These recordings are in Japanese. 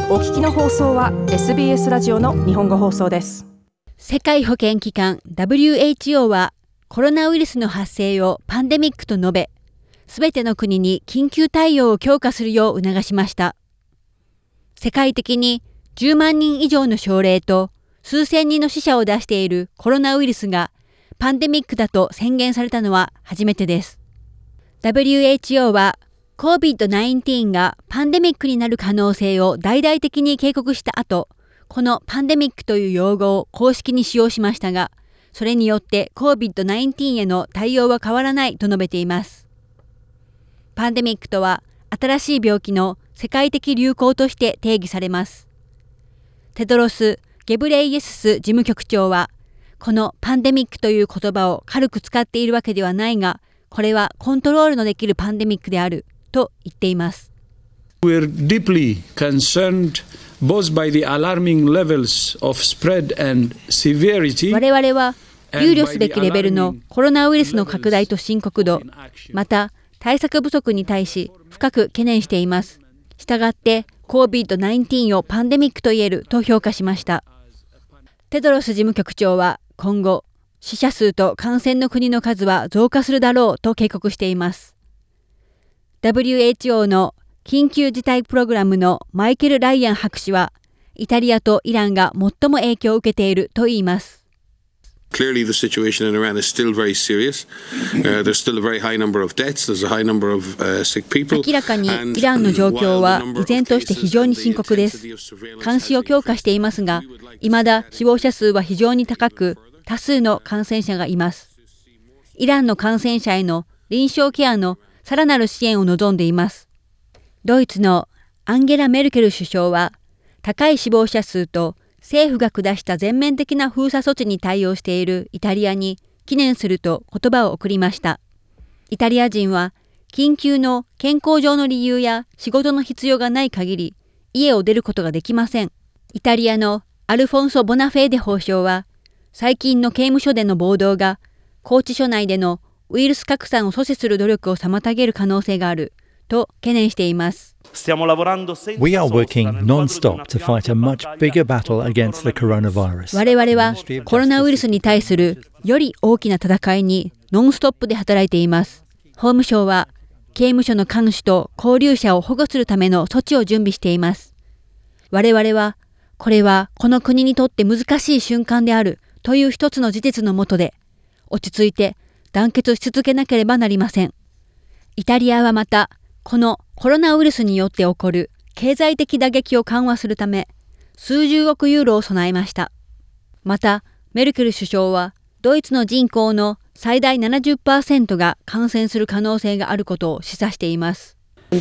お聞きの放送は SBS ラジオの日本語放送です。 世界保健機関 WHO はコロナウイルスの発生をパンデミックと述べ、すべての国に緊急対応を強化するよう促しました。世界的に10万人以上の症例と数千人の死者を出しているコロナウイルスがパンデミックだと宣言されたのは初めてです。WHO はCOVID-19 がパンデミックになる可能性を大々的に警告した後、このパンデミックという用語を公式に使用しましたが、それによって COVID-19 への対応は変わらないと述べています。パンデミックとは新しい病気の世界的流行として定義されます。テドロス・ゲブレイエスス事務局長は、このパンデミックという言葉を軽く使っているわけではないが、これはコントロールのできるパンデミックであると言っています。 We're deeply concerned both by the alarming levels of spread and severity. 我々は憂慮すべきレベルのコロナウイルスの拡大と深刻度、また対策不足に対し深く懸念しています。したがって COVID-19 をパンデミックと言えると評価しました。テドロス事務局長は今後、死者数と感染の国の数は増加するだろうと警告しています。WHO の緊急事態プログラムのマイケル・ライアン博士は、イタリアとイランが最も影響を受けていると言います。 Clearly, the situation in Iran is still very serious. There's still a very high number of deaths. There's a high number of sick people. 明らかにイランの状況は依然として非常に深刻です。監視を強化していますが、未だ死亡者数は非常に高く、多数の感染者がいます。イランの感染者への臨床ケアのさらなる支援を望んでいます。ドイツのアンゲラ・メルケル首相は、高い死亡者数と政府が下した全面的な封鎖措置に対応しているイタリアに記念すると言葉を送りました。イタリア人は、緊急の健康上の理由や仕事の必要がない限り、家を出ることができません。イタリアのアルフォンソ・ボナフェーデ法相は、最近の刑務所での暴動が、拘置所内でのウイルス拡散を阻止する努力を妨げる可能性があると懸念しています。 We are working non-stop to fight a much bigger battle against the coronavirus. 我々はコロナウイルスに対するより大きな戦いにノンストップで働いています。法務省は刑務所の看守と勾留者を保護するための措置を準備しています。我々はこれはこの国にとって難しい瞬間であるという一つの事実のもとで落ち着いて団結し続けなければなりません。イタリアはまた、このコロナウイルスによって起こる経済的打撃を緩和するため、数十億ユーロを備えました。また、メルケル首相は、ドイツの人口の最大 70% が感染する可能性があることを示唆しています。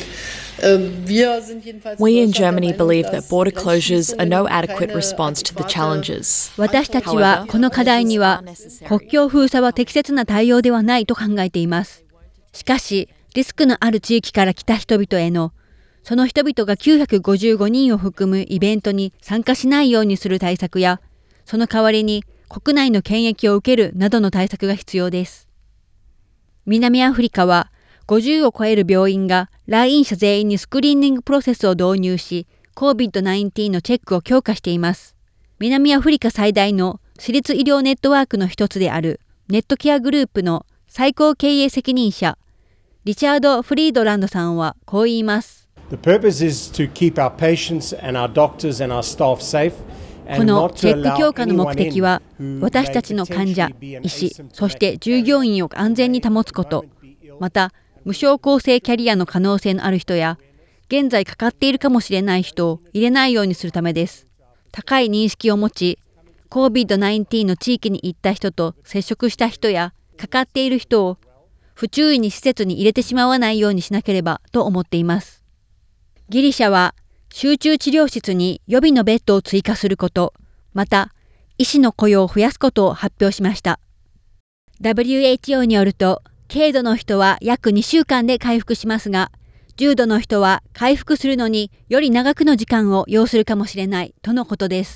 We in Germany believe that border closures are no adequate response to the challenges. 私たちはこの課題には国境封鎖は適切な対応ではないと考えています。しかし、リスクのある地域から来た人々への、その人々が955人を含むイベントに参加しないようにする対策や、その代わりに国内の検疫を受けるなどの対策が必要です。南アフリカは、50を超える病院が来院者全員にスクリーニングプロセスを導入し、COVID-19 のチェックを強化しています。南アフリカ最大の私立医療ネットワークの一つであるネットケアグループの最高経営責任者、リチャード・フリードランドさんはこう言います。 The purpose is to keep our patients and our doctors and our staff safe. このチェック強化の目的は、私たちの患者、医師、そして従業員を安全に保つこと、また、無症候性キャリアの可能性のある人や、現在かかっているかもしれない人を入れないようにするためです。高い認識を持ち、COVID-19 の地域に行った人と接触した人や、かかっている人を不注意に施設に入れてしまわないようにしなければと思っています。ギリシャは集中治療室に予備のベッドを追加すること、また医師の雇用を増やすことを発表しました。WHO によると、軽度の人は約2週間で回復しますが、重度の人は回復するのにより長くの時間を要するかもしれないとのことです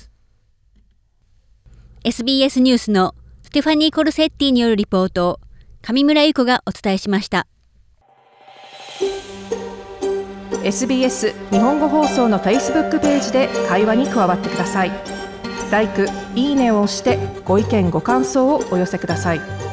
。SBS ニュースのステファニー・コルセッティによるリポートを上村由子がお伝えしました。 SBS 日本語放送の Facebook ページで会話に加わってください。LIKE、いいねを押してご意見ご感想をお寄せください。